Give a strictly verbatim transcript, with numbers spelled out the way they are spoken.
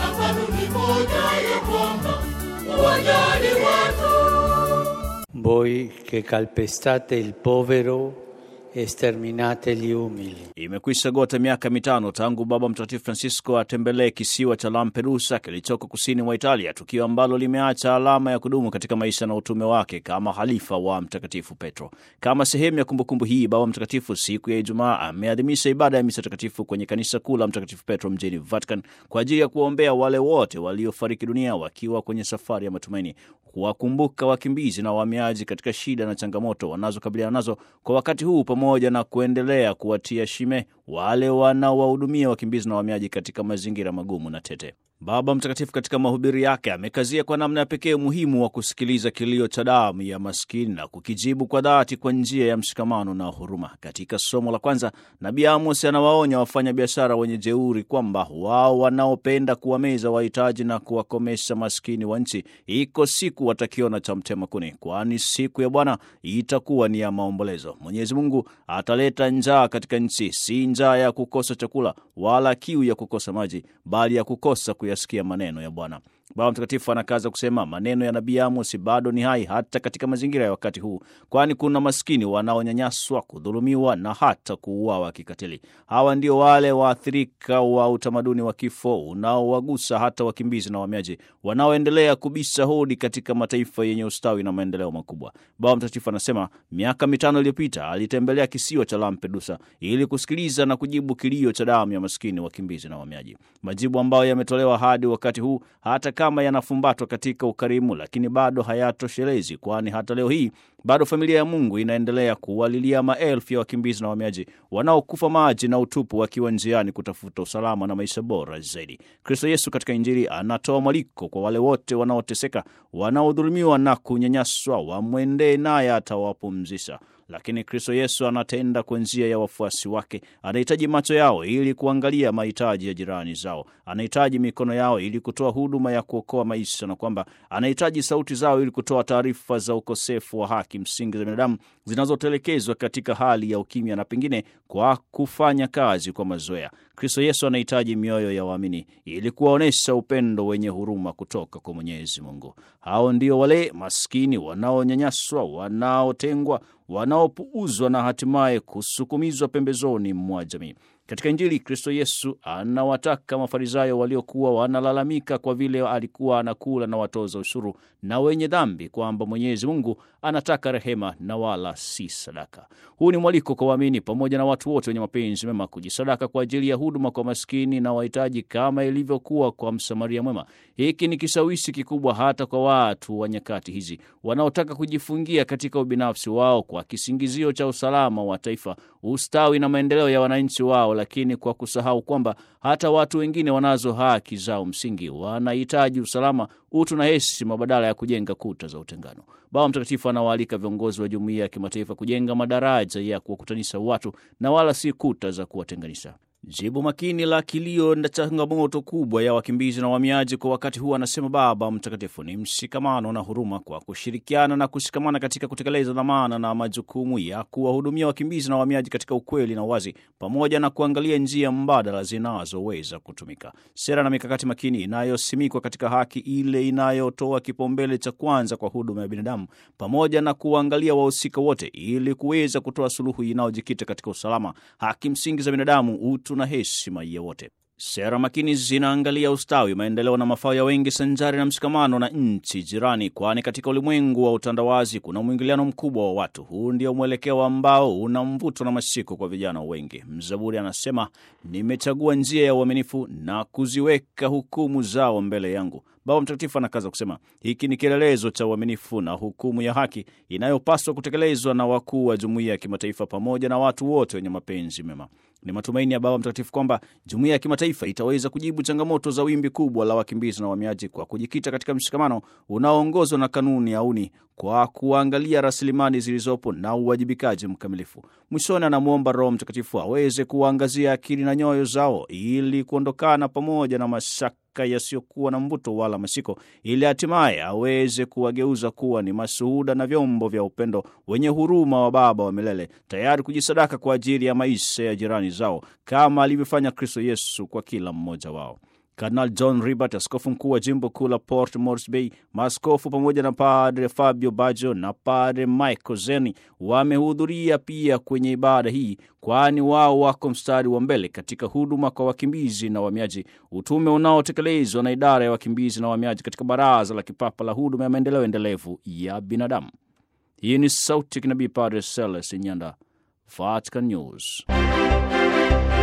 kanuni moja ya kwamba uwajali watu. Voi che calpestate il povero e sterminate gli umili. Imekwisha gota miaka mitano tangu Baba Mtakatifu Francisco atembelee kisiwa cha Lampedusa kilichoko kusini mwa Italia, tukio ambalo limeacha alama ya kudumu katika maisha na utume wake kama halifa wa Mtakatifu Petro. Kama sehemu ya kumbukumbu hii, Baba Mtakatifu siku ya Ijumaa ameadhimisha ibada ya misa takatifu kwenye kanisa kuu la Mtakatifu Petro mjini Vatican kwa ajili ya kuwaombea wale wote waliofariki dunia wakiwa kwenye safari ya matumaini, kuwakumbuka wakimbizi na wahamiaji katika shida na changamoto wanazokabiliana nazo kwa wakati huu, pamoja na kuendelea kuwatia shime wale wanaowahudumia wakimbizi na wahamiaji katika mazingira magumu na tete. Baba Mtakatifu katika mahubiri yake amekazia kwa namna ya pekee umuhimu wa kusikiliza kilio cha damu ya maskini na kukijibu kwa dhati kwa njia ya mshikamano na huruma. Katika somo la kwanza, Nabii Amos anawaonya wafanya biashara wenye jeuri kwamba wao wanaopenda kuwameza wahitaji na kuwakomesha maskini wa nchi, iko siku watakiona cha mtema kuni, kwani siku ya Bwana itakuwa ni ya maombolezo. Mwenyezi Mungu ataleta njaa katika nchi, si njaa ya kukosa chakula wala kiu ya kukosa maji, bali ya kukosa kuyasikia maneno ya Bwana. Baba Mtakatifu anakaza kusema maneno ya Nabii Amos bado ni hai hata katika mazingira ya wakati huu, kwani kuna maskini wanaonyanyaswa, kudhulumiwa na hata kuuawa kikatili. Hawa ndio wale waathirika wa utamaduni wa kifo unaowagusa hata wakimbizi na wahamiaji wanaoendelea kubisha hodi katika mataifa yenye ustawi na maendeleo makubwa. Baba Mtakatifu anasema miaka mitano iliyopita alitembelea kisiwa cha Lampedusa ili kusikiliza na kujibu kilio cha damu ya maskini, wakimbizi na wahamiaji. Majibu ambayo yametolewa hadi wakati huu, hata kama yanafumbatwa katika ukarimu, lakini bado hayatoshelezi, kwani hata leo hii bado familia ya Mungu inaendelea kuwalilia maelfu ya wakimbizi na wahamiaji wanaokufa maji na utupu wakiwa njiani kutafuta usalama na maisha bora zaidi. Kristo Yesu katika Injili anatoa mwaliko kwa wale wote wanaoteseka, wanaodhulumiwa na kunyanyaswa, wamwendee naye atawapumzisha. Lakini Kristo Yesu anatenda kwa njia ya wafuasi wake. Anahitaji macho yao ili kuangalia mahitaji ya jirani zao. Anahitaji mikono yao ili kutoa huduma ya kuokoa maisha, na kwamba anahitaji sauti zao ili kutoa taarifa za ukosefu wa haki msingi za binadamu zinazotelekezwa katika hali ya ukimya na pengine kwa kufanya kazi kwa mazoea. Kristo Yesu anahitaji mioyo ya waamini ili kuwaonesha upendo wenye huruma kutoka kwa Mwenyezi Mungu. Hao ndio wale maskini wanaonyanyaswa, wanaotengwa, wanaopuuzwa na hatimaye kusukumizwa pembezoni mwa jamii. Katika Injili, Kristo Yesu anawataka Mafarisayo waliokuwa wanalalamika kwa vile alikuwa anakula na watoza ushuru na wenye dhambi kwamba Mwenyezi Mungu anataka rehema na wala si sadaka. Huu ni mwaliko kwa waamini pamoja na watu wote wenye mapenzi mema kujisadaka kwa ajili ya huduma kwa maskini na wahitaji kama ilivyokuwa kwa Msamaria mwema. Hiki ni kishawishi kikubwa hata kwa watu wa nyakati hizi wanaotaka kujifungia katika ubinafsi wao kwa kisingizio cha usalama wa taifa, ustawi na maendeleo ya wananchi wao, lakini kwa kusahau kwamba hata watu wengine wanazo haki zao msingi, wanahitaji usalama, utu na heshima badala ya kujenga kuta za utengano. Baba Mtakatifu anawaalika viongozi wa jumuiya ya kimataifa kujenga madaraja ya kuwakutanisha watu na wala si kuta za kuwatenganisha. Jibu makini la kilio na changamoto kubwa ya wakimbizi na wahamiaji kwa wakati huu, anasema Baba Mtakatifu, ni mshikamano na huruma, kwa kushirikiana na kushikamana katika kutekeleza dhamana na majukumu ya kuwahudumia wakimbizi na wahamiaji katika ukweli na uwazi, pamoja na kuangalia njia mbadala zinazoweza kutumika. Sera na mikakati makini inayosimikwa katika haki ile inayotoa kipaumbele cha kwanza kwa huduma ya binadamu, pamoja na kuangalia wahusika wote ili kuweza kutoa suluhu inayojikita katika usalama, haki msingi za binadamu, utu na heshima ya wote. Sera makini zinaangalia ustawi, maendeleo na mafao ya wengi sanjari na mshikamano na nchi jirani, kwani katika ulimwengu wa utandawazi kuna mwingiliano mkubwa wa watu. Huu ndio mwelekeo ambao una mvuto na mashiko kwa vijana wengi. Mzaburi anasema, nimechagua njia ya uaminifu na kuziweka hukumu zao mbele yangu. Baba Mtakatifu anakaza kusema hiki ni kielelezo cha uaminifu na hukumu ya haki inayopaswa kutekelezwa na wakuu wa jumuiya ya kimataifa pamoja na watu wote wenye mapenzi mema. Ni matumaini ya Baba Mtakatifu kwamba jumuiya ya kimataifa itaweza kujibu changamoto za wimbi kubwa la wakimbizi na wahamiaji kwa kujikita katika mshikamano unaoongozwa na kanuni ya uni, kwa kuangalia rasilimali zilizopo na uwajibikaji mkamilifu. Mwishoni anamuomba Roho Mtakatifu aweze kuangazia akili na nyoyo zao ili kuondokana pamoja na mashaka yasiyokuwa na mvuto wala mashiko, ili hatimaye aweze kuwageuza kuwa ni mashuhuda na vyombo vya upendo wenye huruma wa Baba wa milele, tayari kujisadaka kwa ajili ya maisha ya jirani zao kama alivyofanya Kristo Yesu kwa kila mmoja wao. Kardinal John Ribert, askofu mkuu wa jimbo kuu la Port Moresby, maaskofu pamoja na Padre Fabio Baggio na Padre Michael Zeni wamehudhuria pia kwenye ibada hii, kwani wao wako mstari wa mbele katika huduma kwa wakimbizi na wahamiaji, utume unaotekelezwa na idara ya wakimbizi na wahamiaji katika Baraza la Kipapa la Huduma ya Maendeleo Endelevu ya Binadamu. Hii ni sauti ya kinabii Padre Celestin Nyanda, Vatican News.